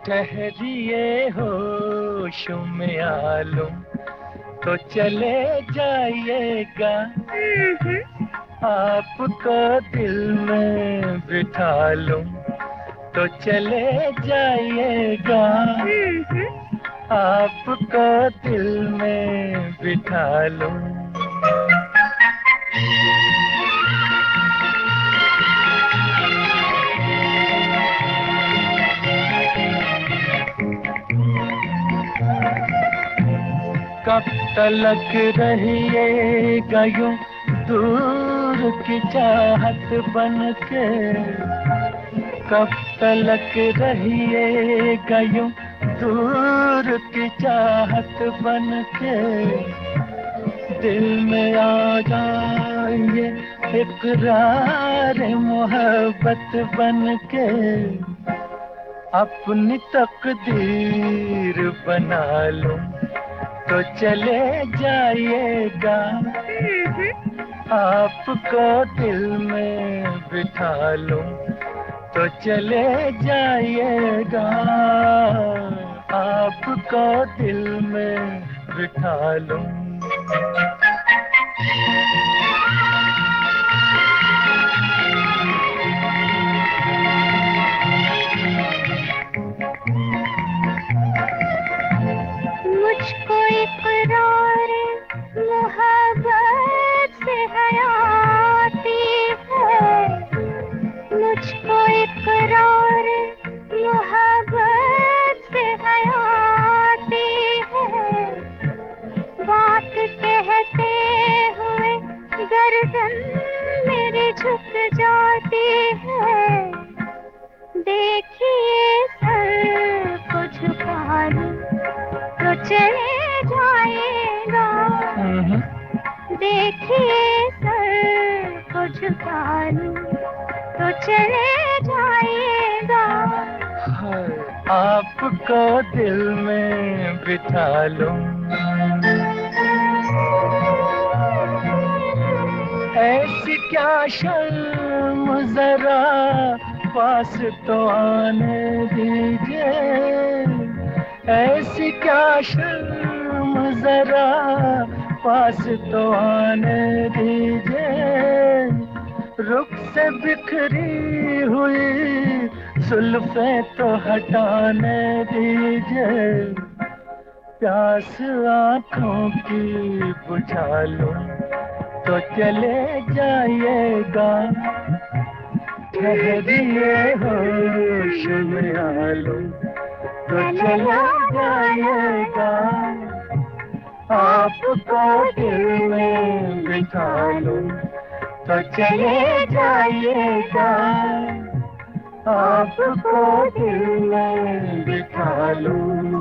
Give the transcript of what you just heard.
ठहरिए होश में आलूम तो चले जाइएगा। आपको दिल में बिठा लूं तो चले जाइएगा। आपको दिल में बिठा लूं। कब तलक रहिएगा यूं दूर की चाहत बनके। कब तलक रहिएगा यूं दूर की चाहत बनके। दिल में आ जाएंगे इकरार मोहब्बत बनके। अपनी तकदीर बना लूं तो चले जाइएगा। आपको दिल में बिठा लूं तो चले जाइएगा। आपको दिल में बिठा लूं। मुझको इकरार मोहब्बत से हयाती है। मुझको इकरार मोहब्बत से हयाती है। बात कहते हुए गर्दन मेरी झुक जाती है। देखिए सर को झुका लूं तो चले जाएगा। देखिए सर को झुका लूं तो चले जाएगा। आपको दिल में बिठा लूं। ऐसी क्या शर्म जरा पास तो आने दीजिए। ऐसी क्या शर्म जरा पास तो आने दीजिए। रुख से बिखरी हुई जुल्फें तो हटाने दीजिए। प्यास आँखों की बुझा लूं तो चले जाइएगा। ठहरिए होश में आ लूं तो चले जाइएगा। आपको दिल में बिठा लूं तो चले जाइएगा। आपको दिल में बिठा लूं।